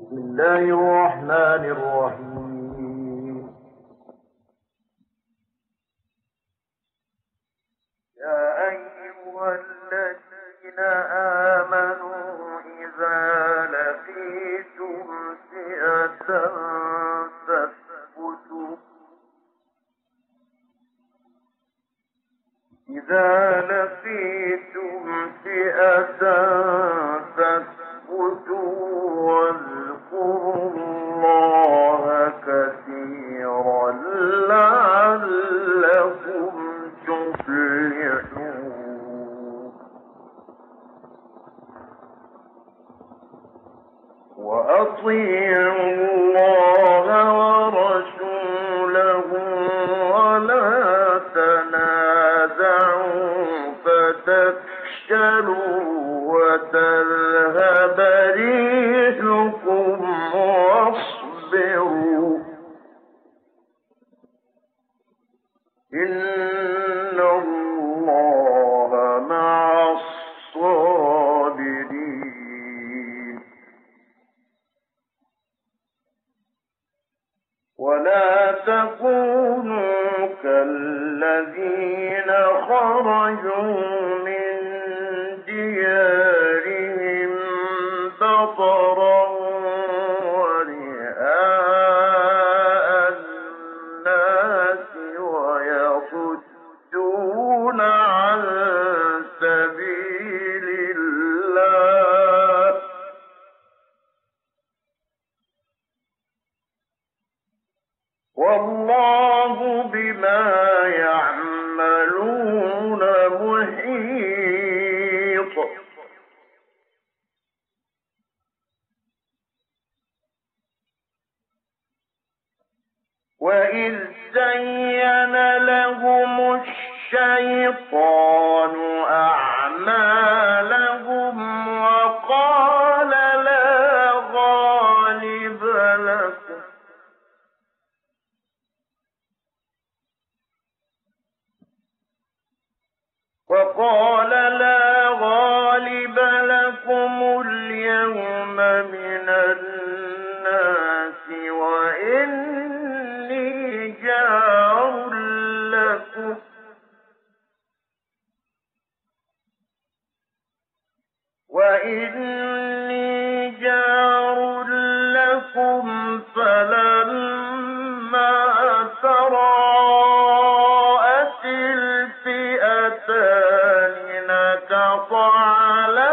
بسم الله الرحمن الرحيم. يا أيها الذين آمنوا إذا لقيتم فئة فاثبتوا واذكروا الله كثيرا لعلكم تفلحون. وأطيعوا الله ورسوله ولا تنازعوا فتفشلوا وتذهب ريحكم واصبروا إن الله مع الصابرين. ولا تكونوا كالذين خرجوا من ديارهم بطرا ورئاء الناس ويصدون عن سبيل الله والله بما يعملون محيط. وإذ زين لهم الشيطان أعمالهم وقال لا غالب لكم اليوم من الناس وإني جار لكم فلما تراءت الفئتان نكص على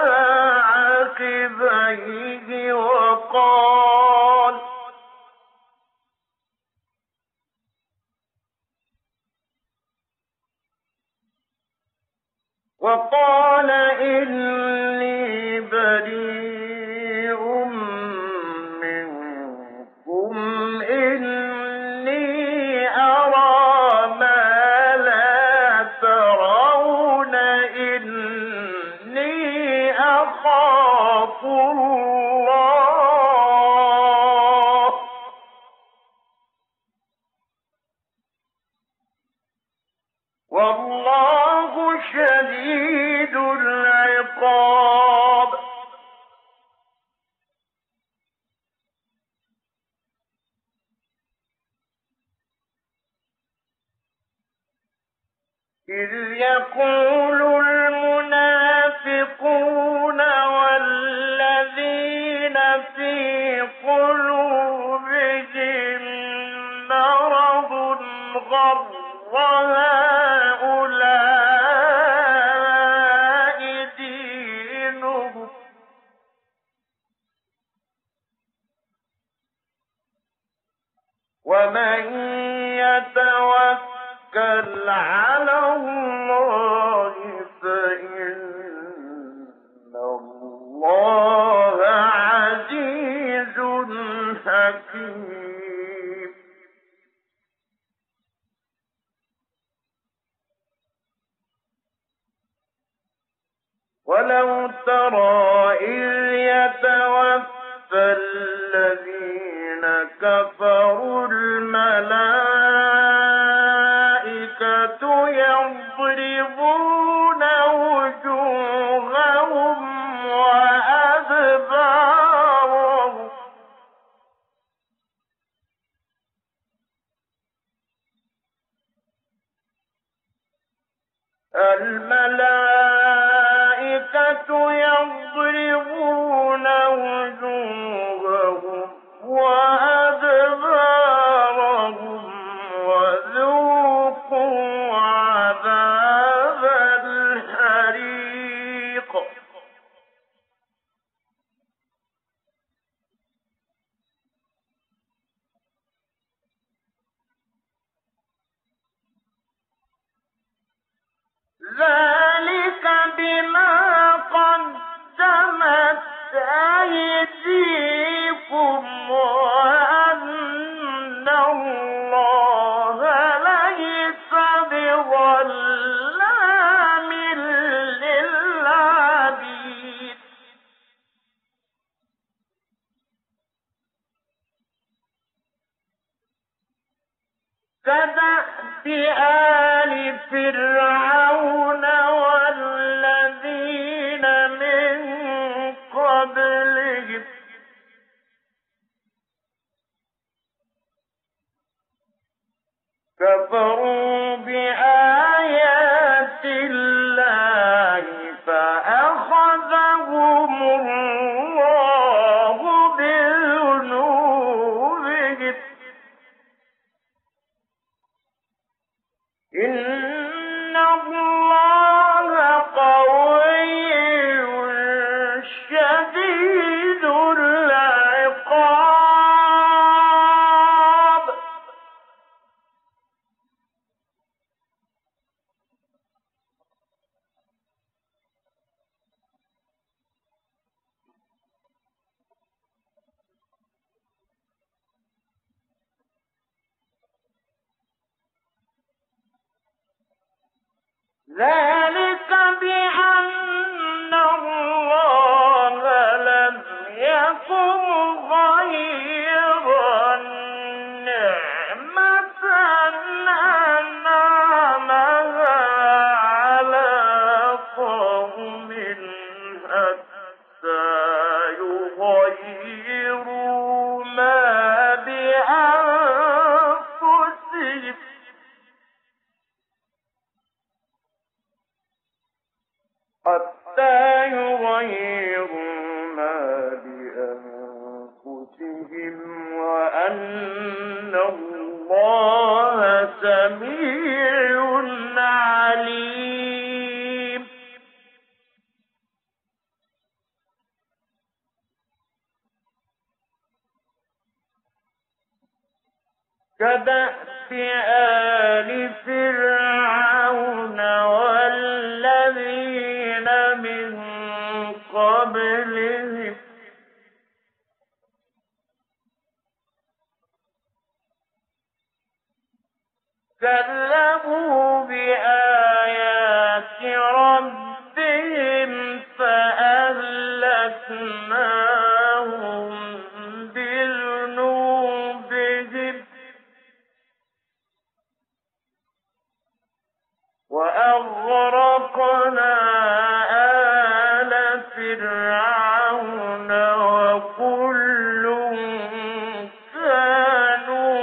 عقبيه وقال إني بريء منكم إني أرى ما لا ترون إني أخاف الله والله شديد العقاب. إذ يقول المنافقون والذين في قلوبهم مرض غر هؤلاء دينهم ومن يتوكل على الله فإن الله عزيز حكيم. ولو ترى إذ يتوفى الذين كفروا الملائكة يضربون وجوههم وأدبارهم والملائكة يضربون وجوههم وأدبارهم وذوقوا عذاب الحريق. ذلك بما قدمت أيديكم وأن الله ليس بظلام للعبيد. كدأب آل فرعون والذين من قبلهم كفروا بآيات الله فأخذهم الله بذنوبهم. إن الله قوي شديد العقاب. ذلك بأن الله لم يكن غيرا نعمة أنعمها على قوم حتى يغيروا ما بأنفسهم. حتى يغيروا ما بأنفسهم وأن الله سميع عليم. كدأب آل فرعون والذين من قبلهم كذبوا بآيات ربهم فأهلكناهم بذنوبهم وأغرقنا آل فرعون وكل كانوا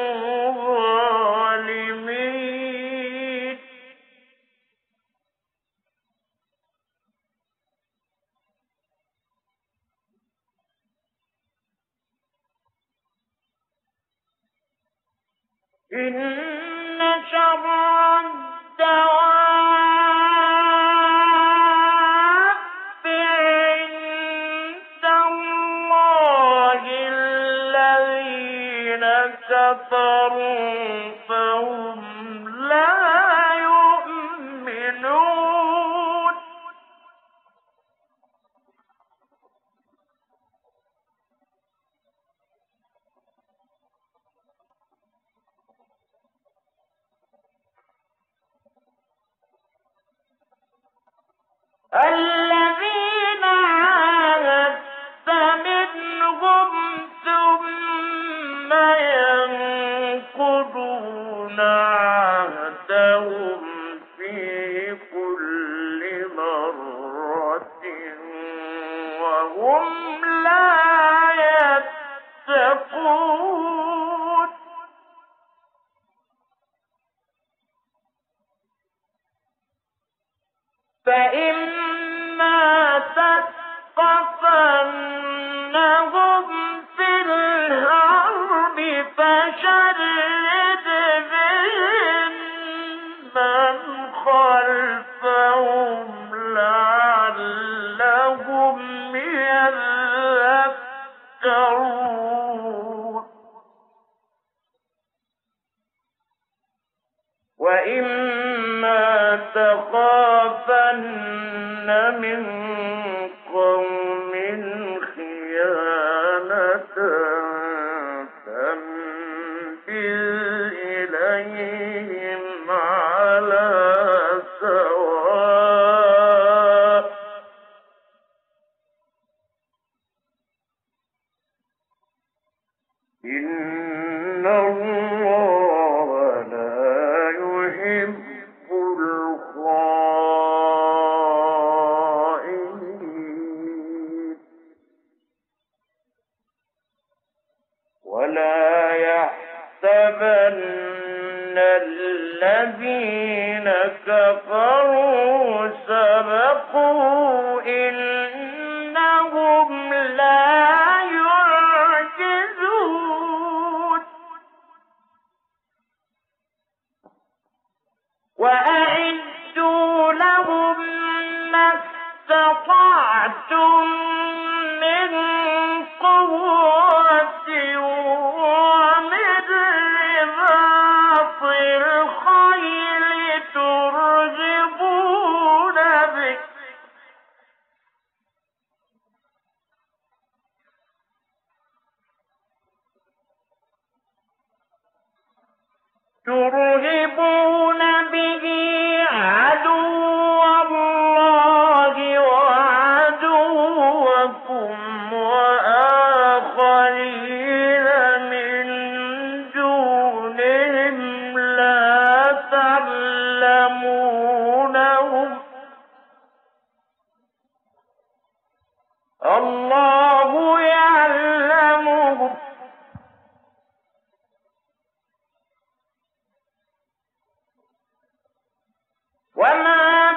ظالمين. إن شر الدواب عند الله الذين كفروا فهم لا يؤمنون. الذين عاهدت منهم ثم ينقضون عهدهم في كل مرة وهم لا يتقون. يحذرون وإما تخافن من قوم خيانة فانبذ إليهم على سواء إن الله لا يحب الخائنين ولا يحسبن الذين كفروا سبقوا إنهم لا يعجزون وأعدوا لهم ما استطعتم من قوة ومن رباط الخيل ترهبون به عدو الله وعدوكم وآخرين من دونهم لا تعلمونهم الله يعلمهم وما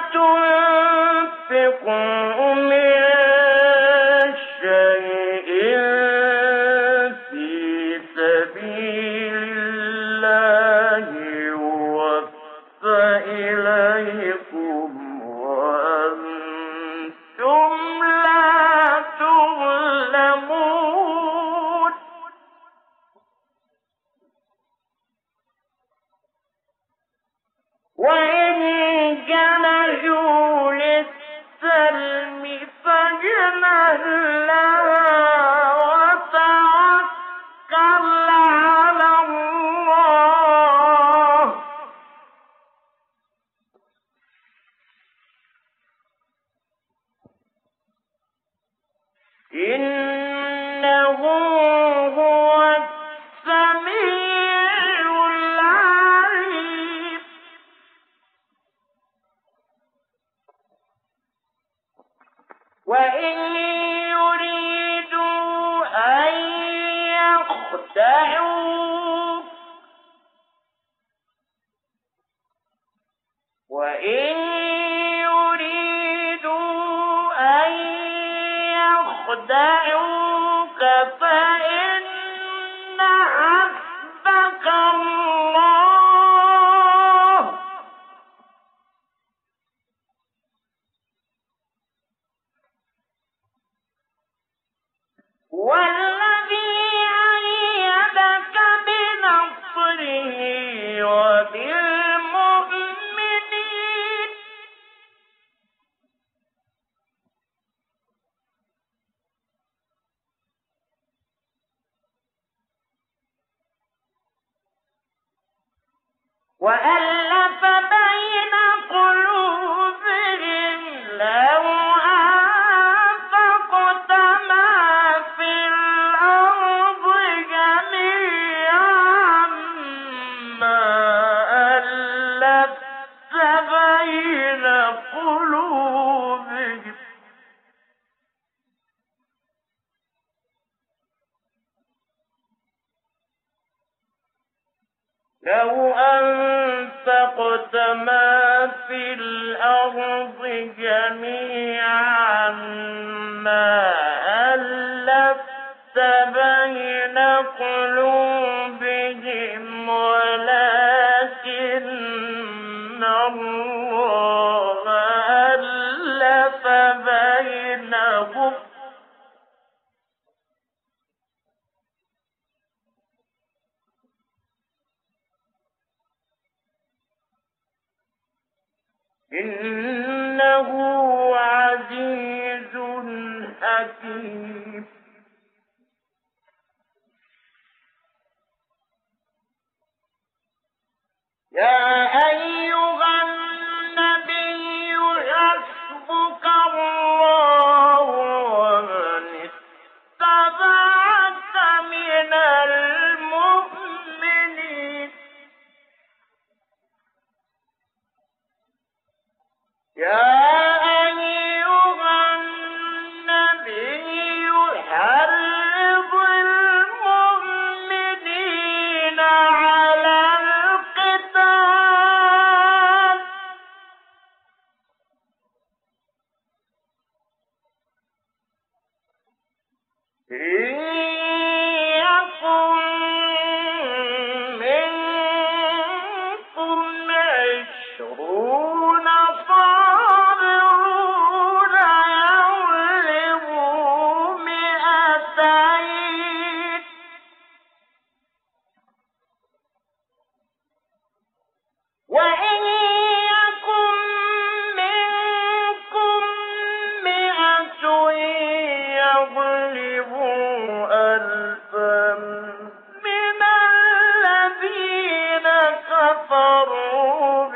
تنفقوا من شيء في سبيل الله يوفى إليكم وأنتم لا تظلمون وإن جنحوا للسلم فاجنح لها وتوكل على الله إنه هو السميع العليم وإن يريدوا أن يخدعوك فإن حسبك الله والذي أيدك بنصره وبالمؤمنين وألف بين قلوبهم لو أنفقت ما في الأرض جميعا ما ألفت بين قلوبهم لو أنفقت ما في الأرض جميعا ما ألفت بين قلوبهم ولكن الله ألف بينهم إنه عزيز حكيم. يا أيها النبي حسبك الله ومن اتبعك من المؤمنين. يا أيها النبي حرض المؤمنين على القتال إن يكن منكم 20 صابرون يغلبوا 200 وإن يكن منكم 100 يغلبوا 1000 من الذين كفروا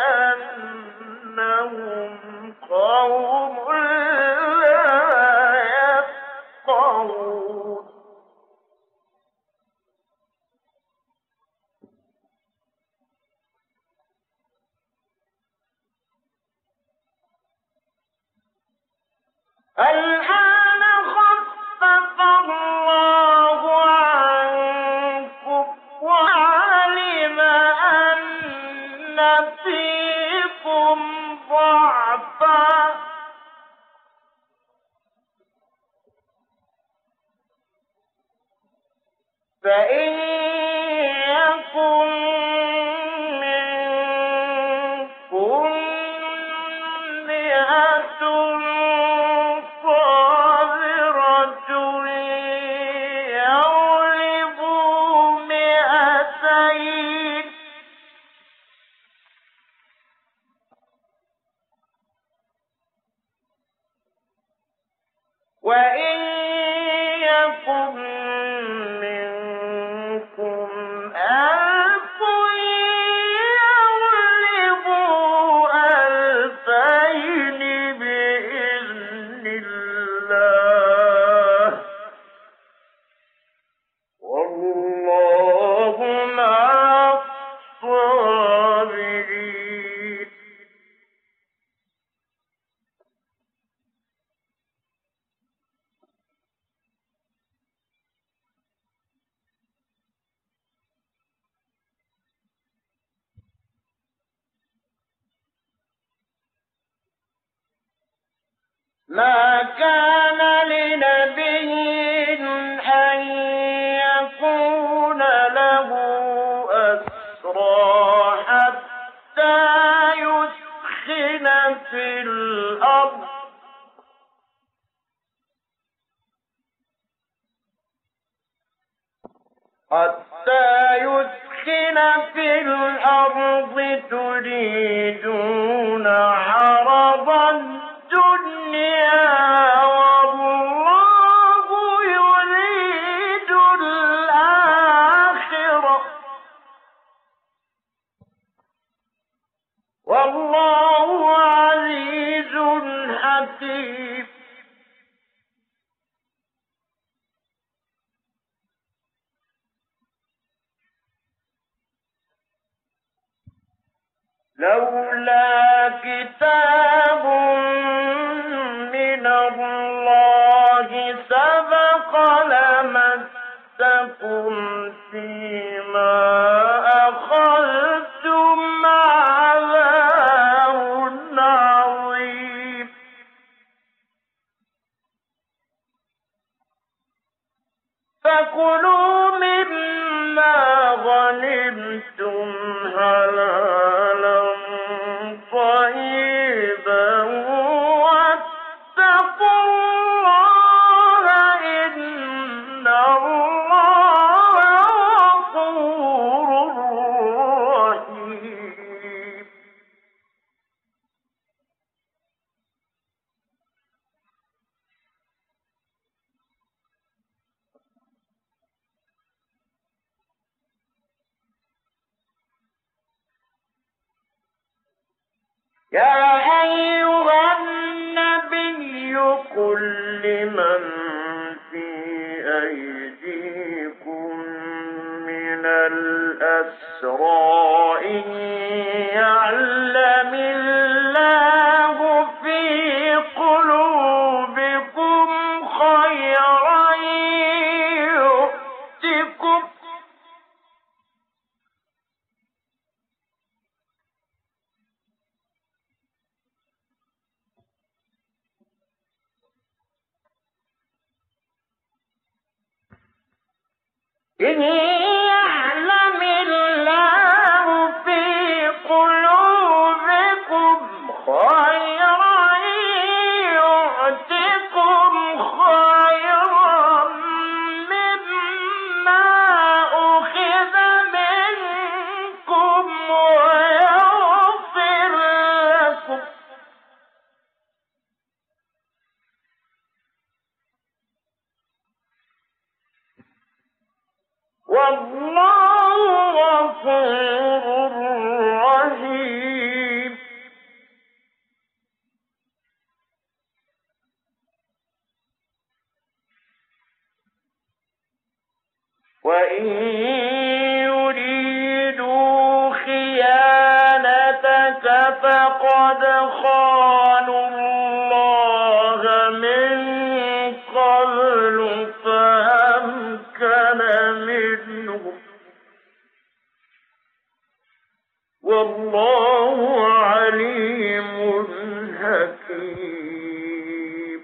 بأنهم قوم لا يفقهون. الآن خفف الله عنكم وعلم أن فيكم ضعفا فإن يكن منكم 100 صابرة يغلبوا 200 وإن يكن منكم 1000 يغلبوا 2000 بإذن الله والله مع الصابرين. ما كان لنبي أن يكون له أسرى حتى يثخن في الأرض تريدون عرض الدنيا والله يريد الآخرة والله عزيز حكيم. لولا كتاب من الله سبق لمسكم فيما أخذتم عذاب عظيم. فكلوا مما غنمتم حلالا طيبا واتقوا الله إن الله غفور رحيم. يا أيها النبي قل لمن في أيديكم من الأسرى إن يعلم الله في قلوبكم خيرا يؤتكم إن يعلم الله في قلوبكم خيرا يؤتكم خيرا مما أخذ منكم ويغفر لكم والله غفور رحيم وإن يريدوا خيانتك فقد خانوا الله من قبل فأمكن منهم والله عليم حكيم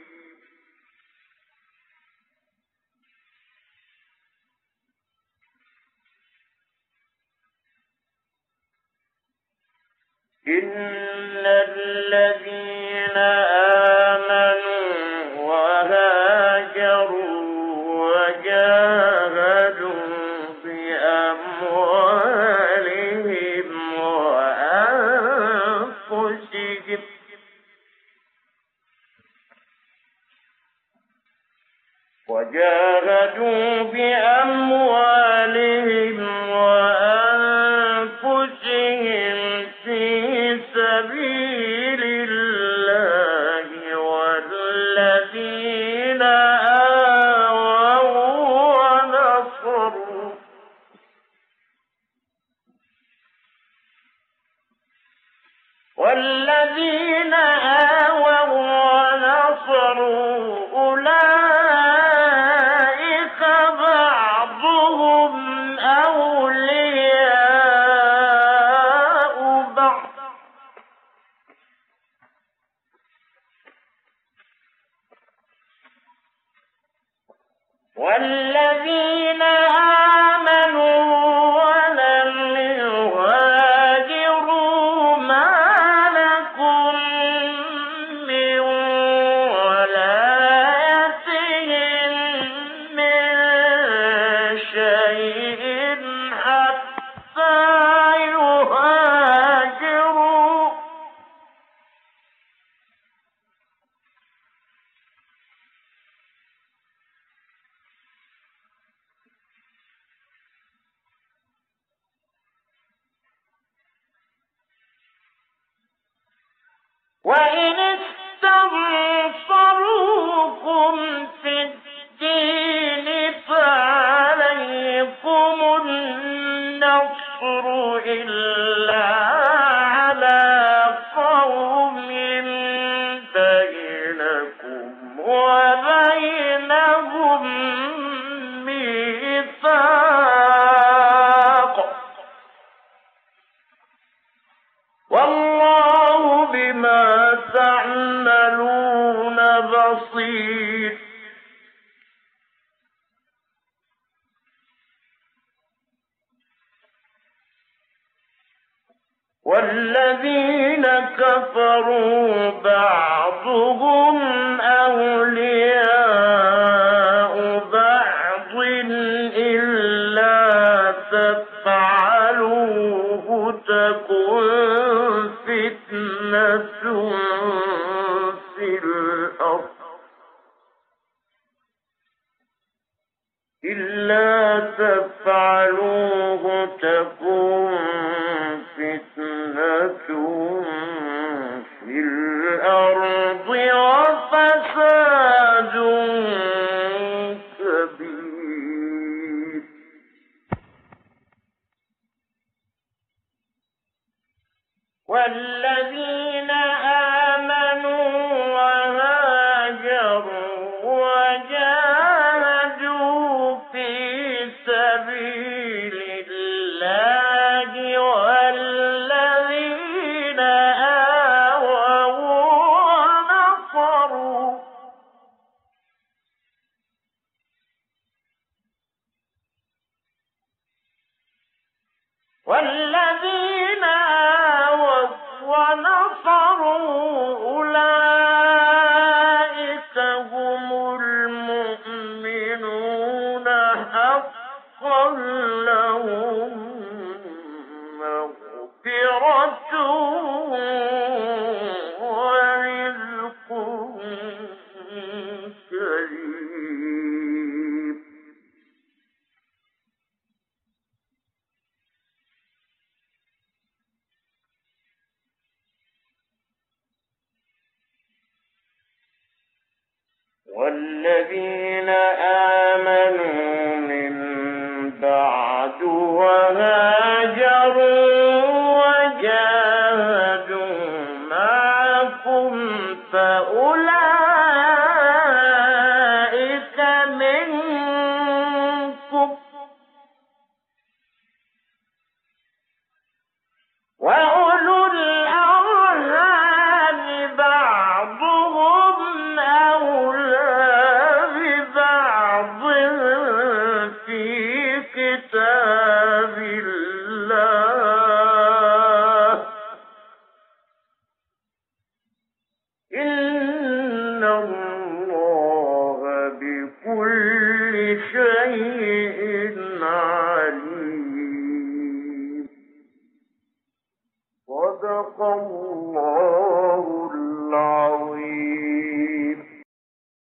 إن الذين آمنوا وهاجروا وجاهدوا بأموالهم وأنفسهم في سبيل الله والذين آووا ونصروا أولئك بعضهم أولياء بعض والذين آمنوا ولم يهاجروا ما لكم من ولايتهم من شيء حتى يهاجروا وإن استنصروكم في الدين فعليكم النصر إلا على قوم بينكم وبينهم ميثاق والله بما تعملون بصير والذين كفروا بعضهم أولياء بعض إلا تفعلوه تكن فتنة في الأرض إلا تفعلوه تكن فتنة والذين آمنوا وهاجروا وجاهدوا في سبيل الله والذين آووا ونصروا أولئك هم المؤمنون حقا لهم مغفرة ورزق كريم. والذين آمنوا من بعد وهاجروا وجاهدوا معكم فأولئك منكم وأولو الأرحام بعضهم أولى ببعض في كتاب الله إن الله بكل شيء عليم. صدق الله